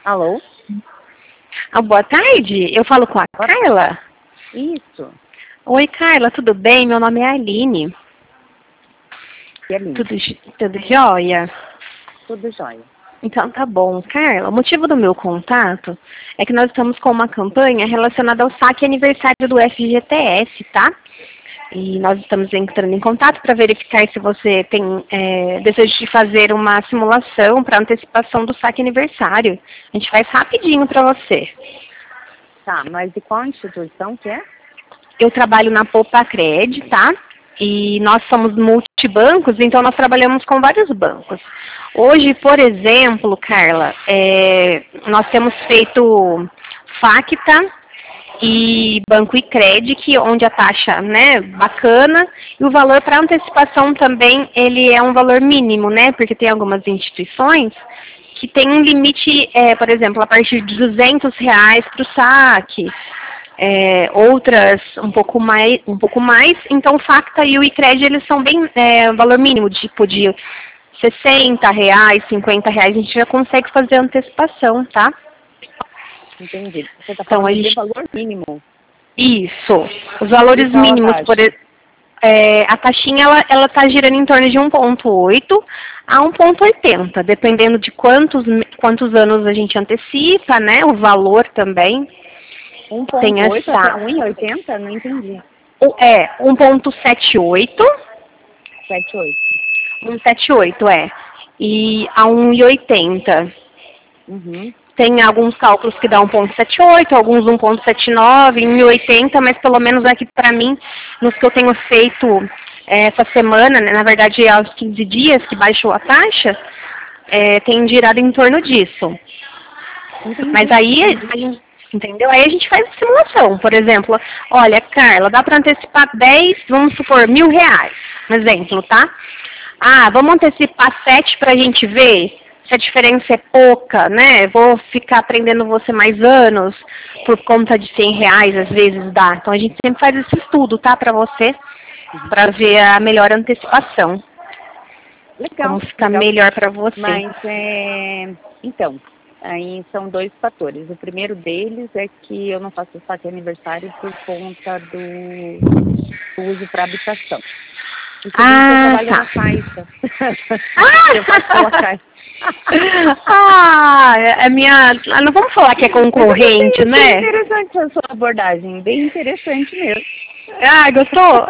Alô? Boa tarde, eu falo com a Carla? Isso. Oi, Carla, tudo bem? Meu nome é Aline. E Aline? Tudo jóia? Tudo jóia. Então tá bom. Carla, o motivo do meu contato é que nós estamos com uma campanha relacionada ao saque aniversário do FGTS, tá? E nós estamos entrando em contato para verificar se você tem desejo de fazer uma simulação para antecipação do saque aniversário. A gente faz rapidinho para você. Tá, mas de qual instituição que é? Eu trabalho na Poupa-Cred, tá? E nós somos multibancos, então nós trabalhamos com vários bancos. Hoje, por exemplo, Carla, nós temos feito Facta e Banco Icred, onde a taxa, né, bacana, e o valor para antecipação também, ele é um valor mínimo, né, porque tem algumas instituições que tem um limite, por exemplo, a partir de R$ 200 para o saque, outras um pouco mais, então o Facta e o Icred, eles são bem, valor mínimo, tipo de R$ 60, R$ 50, a gente já consegue fazer antecipação, tá? Entendi. Você está falando de valor mínimo. Isso. Os valores mínimos, a taxinha, ela está girando em torno de 1,8 a 1,80, dependendo de quantos anos a gente antecipa, né? O valor também. 1,8 até 1,80? Não entendi. 1,78. 78. 1,78, e a 1,80. Uhum. Tem alguns cálculos que dá 1,78, alguns 1,79, 1,80, mas pelo menos aqui para mim, nos que eu tenho feito essa semana, né, na verdade aos 15 dias que baixou a taxa, tem girado em torno disso. Entendi. Mas aí, entendeu? Aí a gente faz a simulação, por exemplo, olha, Carla, dá para antecipar 10, vamos supor, R$ 1.000, um exemplo, tá? Vamos antecipar 7 para a gente ver se a diferença é pouca, né? Vou ficar aprendendo você mais anos por conta de R$ 100, às vezes dá. Então a gente sempre faz esse estudo, tá? Para você, para ver a melhor antecipação. Legal. Como ficar melhor para você. Mas, então, aí são dois fatores. O primeiro deles é que eu não faço saque aniversário por conta do uso para habitação. E eu trabalho na Caixa. Eu faço pela Caixa. Não vamos falar que é concorrente, né? É interessante a sua abordagem, bem interessante mesmo. Gostou?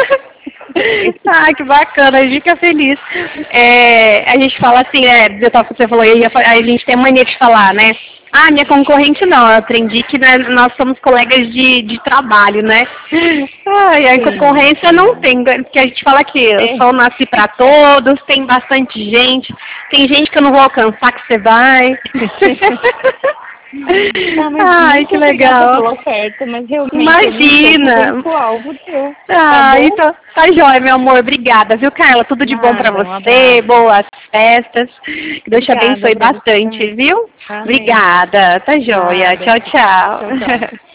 Que bacana, a gente fica feliz. A gente fala assim, você falou, a gente tem mania de falar, né? Minha concorrente não, eu aprendi que nós somos colegas de trabalho, né? E a concorrência não tem, porque a gente fala que o sol nasce para todos, tem bastante gente, tem gente que eu não vou alcançar que você vai. Que legal. Pela oferta, mas realmente imagina. Então, tá jóia, meu amor. Obrigada, viu, Carla? Tudo de bom pra você, boas festas. Que Deus te abençoe bastante, viu? Amém. Obrigada, tá jóia. Tchau, tchau.